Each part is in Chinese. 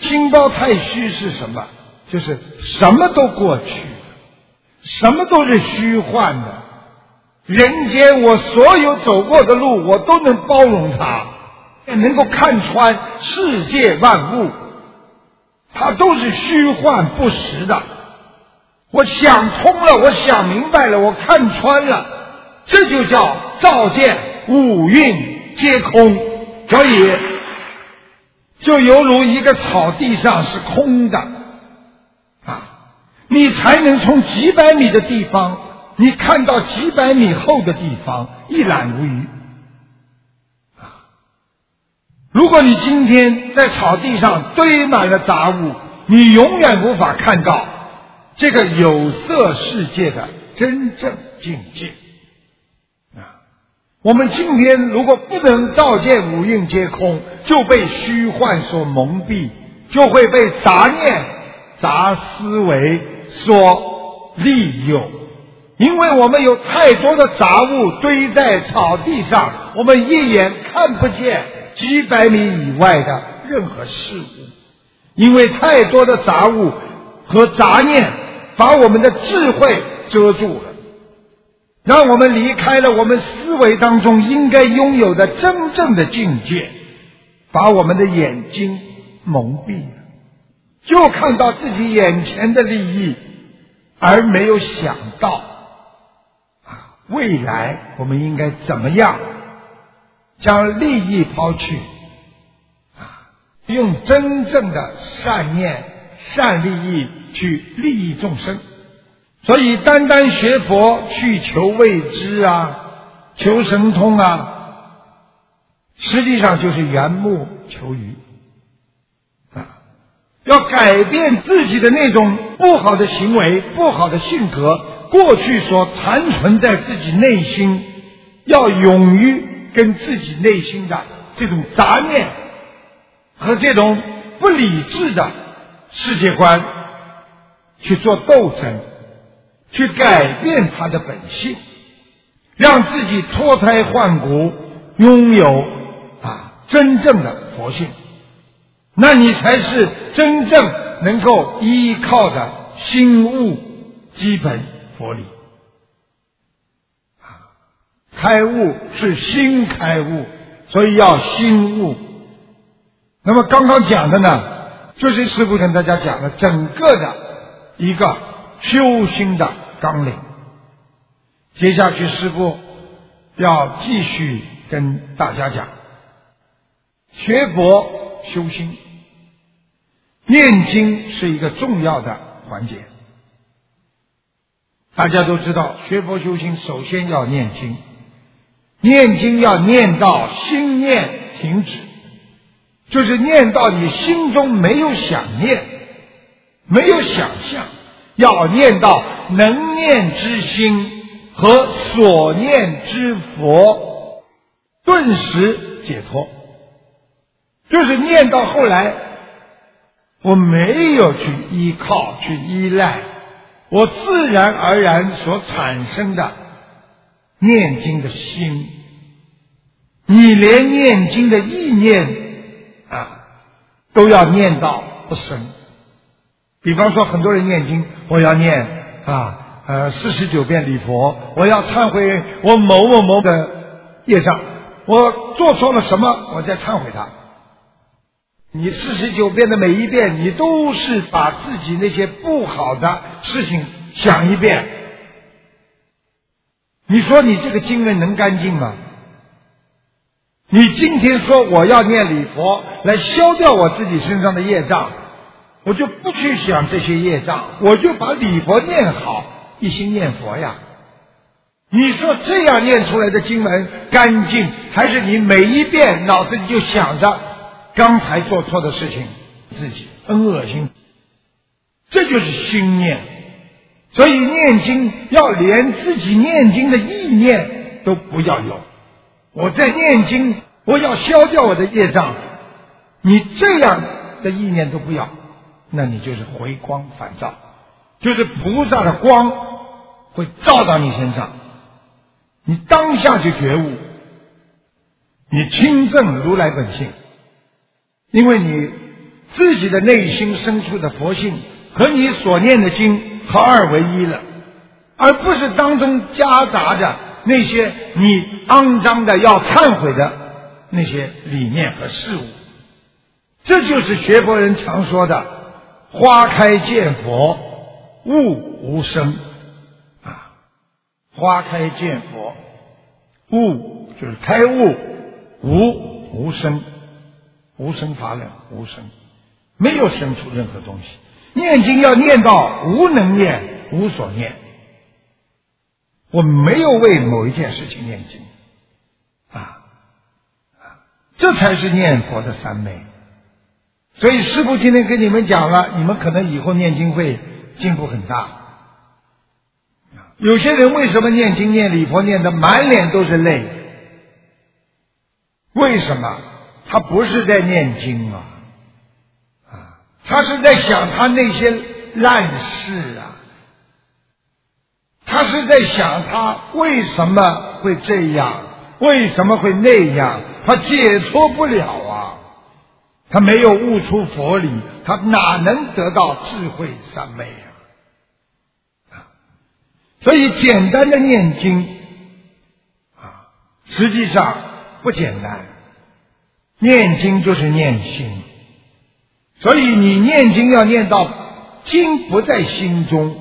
心包太虚是什么？就是什么都过去了，什么都是虚幻的。人间我所有走过的路，我都能包容它，能够看穿世界万物，它都是虚幻不实的。我想通了，我想明白了，我看穿了，这就叫照见五蕴皆空。所以就犹如一个草地上是空的你才能从几百米的地方，你看到几百米后的地方一览无余。如果你今天在草地上堆满了杂物，你永远无法看到这个有色世界的真正境界。我们今天如果不能照见五蕴皆空，就被虚幻所蒙蔽，就会被杂念、杂思维所利用。因为我们有太多的杂物堆在草地上，我们一眼看不见几百米以外的任何事物，因为太多的杂物和杂念把我们的智慧遮住了，让我们离开了我们思维当中应该拥有的真正的境界，把我们的眼睛蒙蔽了，就看到自己眼前的利益，而没有想到未来我们应该怎么样将利益抛去，用真正的善念、善利益去利益众生。所以单单学佛去求未知求神通实际上就是缘木求鱼要改变自己的那种不好的行为、不好的性格，过去所残存在自己内心，要勇于跟自己内心的这种杂念和这种不理智的世界观去做斗争，去改变他的本性，让自己脱胎换骨，拥有真正的佛性。那你才是真正能够依靠的心悟基本佛理。开悟是心开悟，所以要心悟。那么刚刚讲的呢，就是师父跟大家讲的整个的一个修心的纲领。接下去师父要继续跟大家讲学佛修心，念经是一个重要的环节。大家都知道学佛修心首先要念经，念经要念到心念停止，就是念到你心中没有想念，没有想象，要念到能念之心和所念之佛，顿时解脱。就是念到后来我没有去依靠去依赖，我自然而然所产生的念经的心，你连念经的意念都要念到不生。比方说很多人念经，我要念49遍礼佛，我要忏悔我某某某的业障，我做错了什么，我再忏悔他。你49遍的每一遍，你都是把自己那些不好的事情想一遍。你说你这个经文能干净吗？你今天说我要念礼佛来消掉我自己身上的业障，我就不去想这些业障，我就把礼佛念好，一心念佛呀。你说这样念出来的经文干净，还是你每一遍脑子里就想着刚才做错的事情，自己很恶心？这就是心念。所以念经要连自己念经的意念都不要有。我在念经，我要消掉我的业障，你这样的意念都不要，那你就是回光返照，就是菩萨的光会照到你身上，你当下就觉悟，你亲证如来本性。因为你自己的内心深处的佛性和你所念的经合二为一了，而不是当中夹杂着那些你肮脏的要忏悔的那些理念和事物。这就是学佛人常说的花开见佛，悟无生啊！花开见佛，悟就是开悟，无生，无生法忍，无生，没有生出任何东西。念经要念到无能念，无所念。我们没有为某一件事情念经这才是念佛的三昧。所以师父今天跟你们讲了，你们可能以后念经会进步很大。有些人为什么念经念礼佛念得满脸都是泪？为什么？他不是在念经他是在想他那些烂事他是在想他为什么会这样，为什么会那样，他解脱不了他没有悟出佛理，他哪能得到智慧三昧所以简单的念经实际上不简单，念经就是念心。所以你念经要念到经不在心中。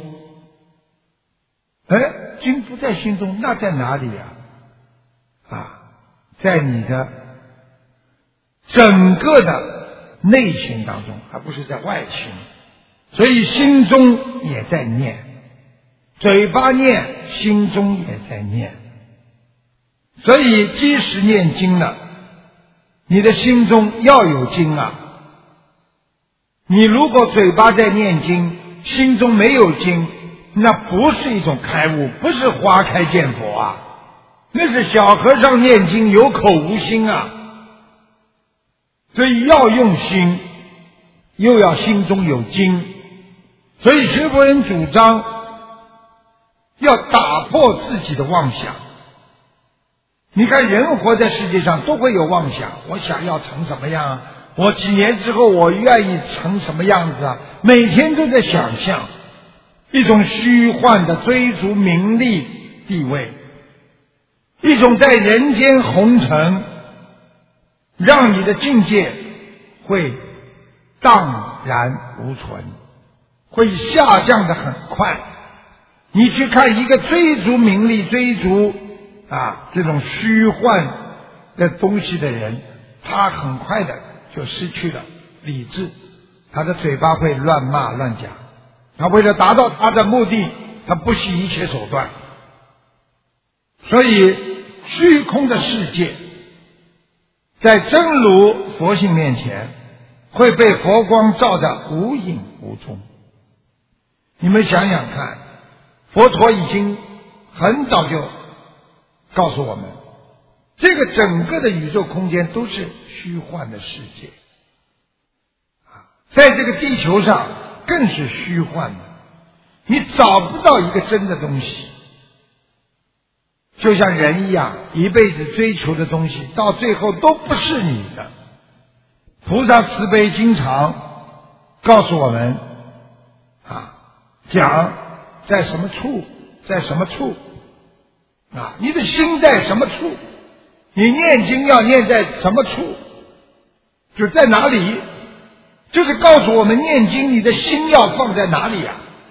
经不在心中，那在哪里在你的整个的内心当中，而不是在外心。所以心中也在念，嘴巴念，心中也在念。所以即使念经了，你的心中要有经你如果嘴巴在念经，心中没有经，那不是一种开悟，不是花开见佛那是小和尚念经有口无心所以要用心，又要心中有经。所以学佛人主张要打破自己的妄想。你看人活在世界上都会有妄想，我想要成什么样我几年之后我愿意成什么样子每天都在想象一种虚幻的追逐名利地位，一种在人间红尘，让你的境界会荡然无存，会下降得很快。你去看一个追逐名利追逐这种虚幻的东西的人，他很快的就失去了理智，他的嘴巴会乱骂乱讲，他为了达到他的目的，他不惜一切手段。所以虚空的世界在真如佛性面前会被佛光照得无影无踪。你们想想看，佛陀已经很早就告诉我们，这个整个的宇宙空间都是虚幻的世界在这个地球上更是虚幻的，你找不到一个真的东西。就像人一样，一辈子追求的东西到最后都不是你的。菩萨慈悲经常告诉我们讲在什么处，在什么处你的心在什么处，你念经要念在什么处，就在哪里，就是告诉我们念经你的心要放在哪里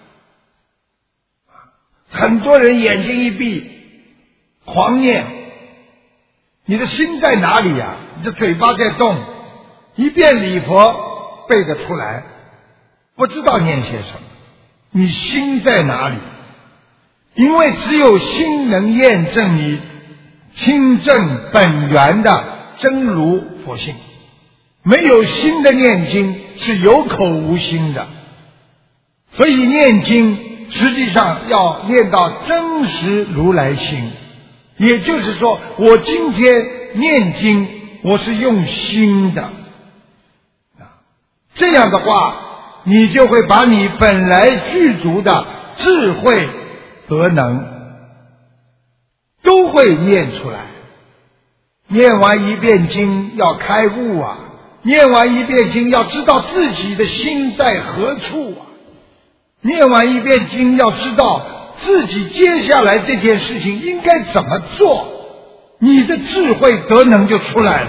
很多人眼睛一闭狂念，你的心在哪里你的嘴巴在动，一遍礼佛背得出来，不知道念些什么，你心在哪里？因为只有心能验证你清正本源的真如佛性，没有心的念经是有口无心的。所以念经实际上要念到真实如来心，也就是说我今天念经我是用心的这样的话你就会把你本来具足的智慧德能都会念出来。念完一遍经要开悟念完一遍经要知道自己的心在何处啊，念完一遍经要知道自己接下来这件事情应该怎么做，你的智慧德能就出来了。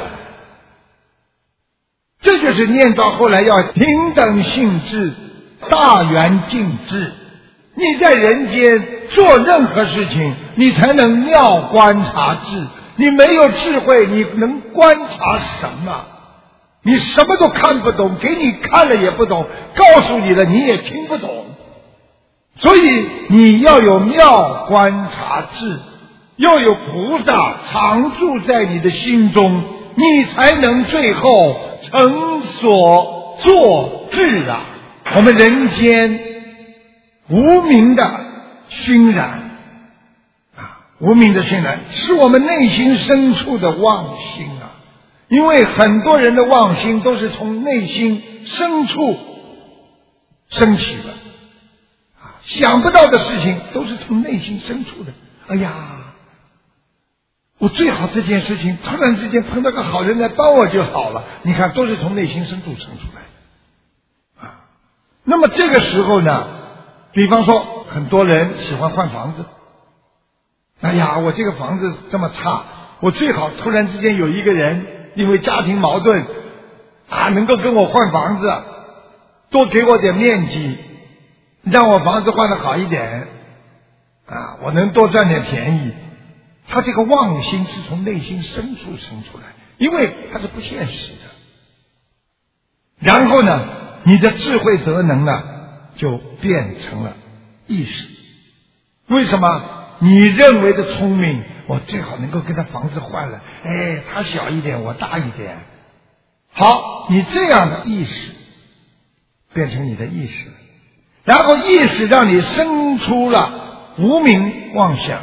这就是念到后来要平等性智，大圆净智。你在人间做任何事情，你才能妙观察智。你没有智慧，你能观察什么？你什么都看不懂，给你看了也不懂，告诉你了你也听不懂。所以你要有妙观察智，要有菩萨常住在你的心中，你才能最后成所作智啊！我们人间无明的熏染无明的熏染是我们内心深处的妄心啊！因为很多人的妄心都是从内心深处升起的想不到的事情都是从内心深处的。哎呀，我最好这件事情突然之间碰到个好人来帮我就好了，你看都是从内心深处生出来那么这个时候呢，比方说很多人喜欢换房子，哎呀，我这个房子这么差，我最好突然之间有一个人因为家庭矛盾能够跟我换房子，多给我点面积，让我房子换得好一点我能多赚点便宜。他这个妄心是从内心深处生出来，因为它是不现实的。然后呢，你的智慧德能呢就变成了意识。为什么？你认为的聪明，我最好能够跟他房子换了，他小一点我大一点。好，你这样的意识变成你的意识，然后意识让你生出了无明妄想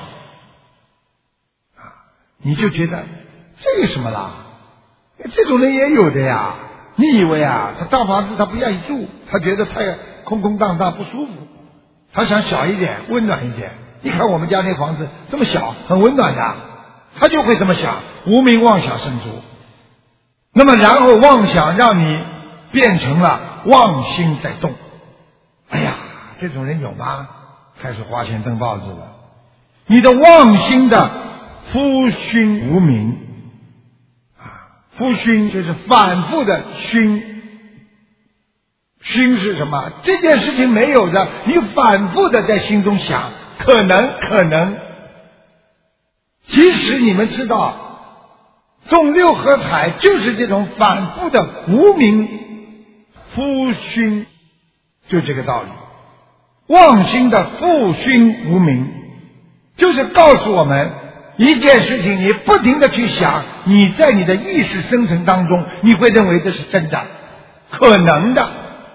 你就觉得这有什么啦？这种人也有的呀。你以为他大房子他不愿意住，他觉得太空空荡荡不舒服，他想小一点温暖一点。你看我们家那房子这么小很温暖的，他就会这么想，无明妄想生出。那么然后妄想让你变成了妄心在动。哎呀，这种人有吗？开始花钱登报纸了。你的妄心的夫熏无明夫熏就是反复的熏。熏是什么？这件事情没有的，你反复的在心中想，可能即使你们知道中六合彩就是这种反复的无明夫熏，就这个道理。妄心的复熏无明就是告诉我们一件事情，你不停的去想，你在你的意识生成当中，你会认为这是真的，可能的。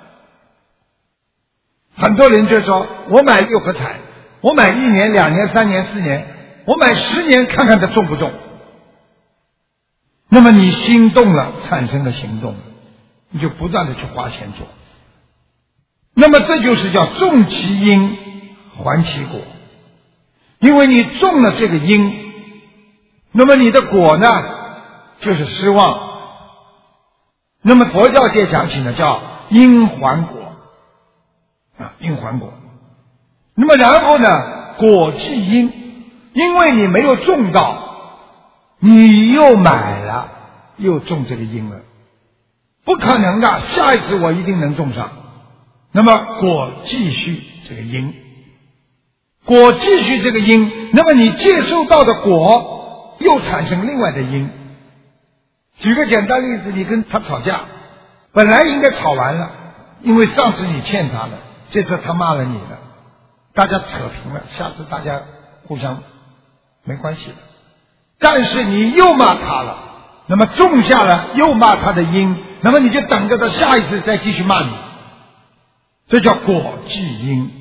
很多人就说，我买六合彩，我买1年、2年、3年、4年，我买10年看看它中不中。那么你心动了，产生了行动，你就不断的去花钱做。那么这就是叫种其因，还其果。因为你种了这个因，那么你的果呢就是失望。那么佛教界讲起呢叫因还果因还果。那么然后呢果即因，因为你没有种到，你又买了，又种这个因了，不可能的，下一次我一定能种上。那么果继续这个因，果继续这个因，那么你接受到的果又产生另外的因。举个简单例子，你跟他吵架，本来应该吵完了，因为上次你欠他了，这次他骂了你了，大家扯平了，下次大家互相没关系了。但是你又骂他了，那么种下了又骂他的因，那么你就等着他下一次再继续骂你，这叫果继因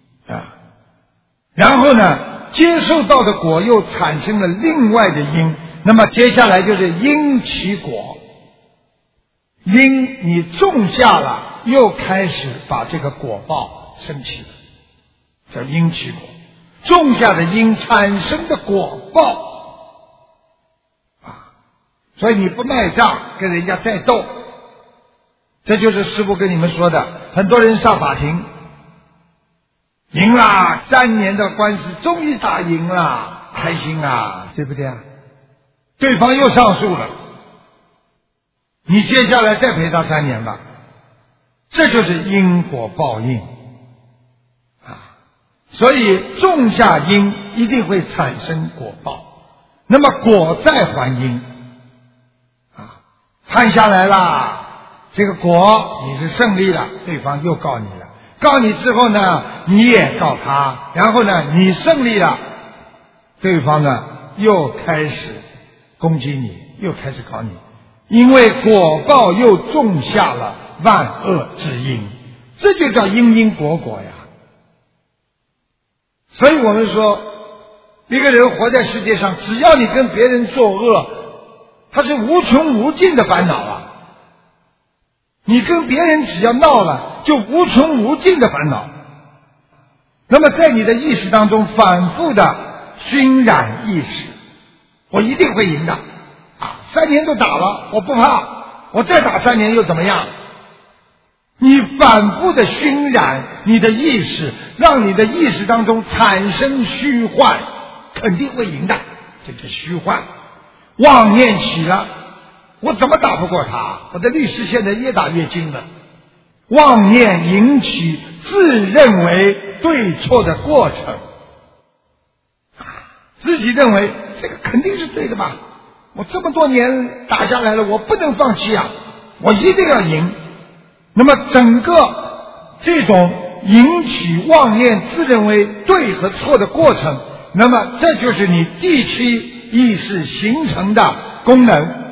然后呢接受到的果又产生了另外的因，那么接下来就是因起果。因你种下了，又开始把这个果报升起了，叫因起果。种下的因产生的果报所以你不卖账跟人家再斗， 这就是师父跟你们说的，很多人上法庭赢啦，3年的官司终于打赢了，开心啊，对不对啊？对方又上诉了，你接下来再赔他3年吧，这就是因果报应啊！所以种下因一定会产生果报，那么果再还因啊，判下来啦，这个果你是胜利了，对方又告你了，告你之后呢，你也告他，然后呢，你胜利了，对方呢又开始攻击你，又开始搞你，因为果报又种下了万恶之因，这就叫因因果果呀。所以我们说，一个人活在世界上，只要你跟别人作恶，他是无穷无尽的烦恼啊。你跟别人只要闹了，就无穷无尽的烦恼。那么在你的意识当中反复的熏染意识，我一定会赢的啊！3年都打了，我不怕，我再打3年又怎么样？你反复的熏染你的意识，让你的意识当中产生虚幻，肯定会赢的。这个虚幻，妄念起了，我怎么打不过他？我的律师现在越打越精了。妄念引起自认为对错的过程，自己认为这个肯定是对的吧，我这么多年打下来了，我不能放弃啊，我一定要赢。那么整个这种引起妄念自认为对和错的过程，那么这就是你第七意识形成的功能。